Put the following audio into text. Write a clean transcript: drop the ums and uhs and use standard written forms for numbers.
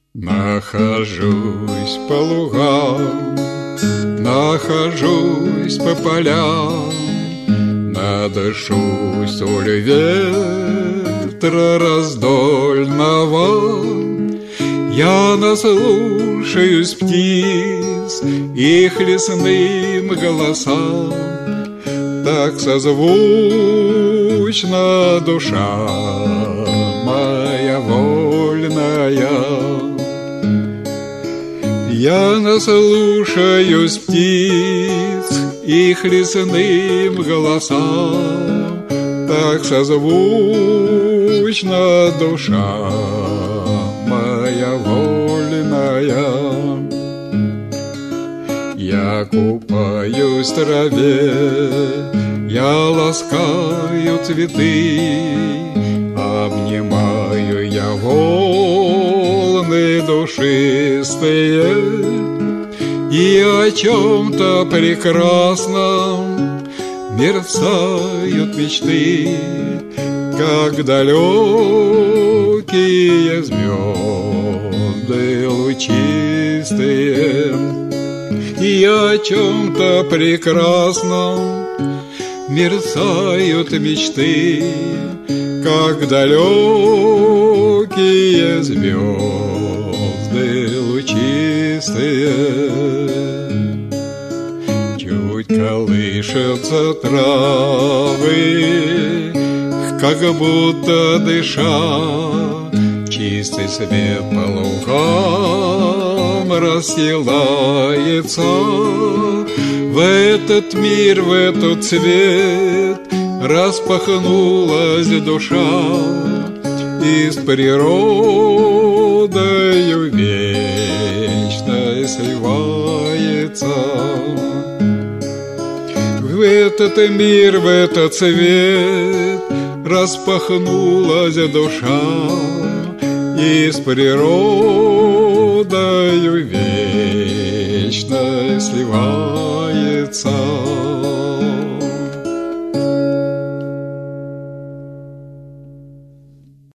Нахожусь по лугам, нахожусь по полям, надышусь соль ветра раздольного. Я наслушаюсь птиц, их лесным голосам, так созвучна душа моя вольная. Я наслушаюсь птиц, их лесным голосам, так созвучна душа моя вольная. Я купаюсь в траве, я ласкаю цветы, обнимаю я волны душистые, и о чем-то прекрасном мерцают мечты, как далекие звезды лучистые. И о чем-то прекрасном мерцают мечты, как далекие звезды лучистые. Чуть колышутся травы, как будто дыша, чистый свет по лугам расстилается. В этот мир, в этот цвет распахнулась душа, и с природою вечной сливается. В этот мир, в этот цвет распахнулась душа, и с природою вечной сливается.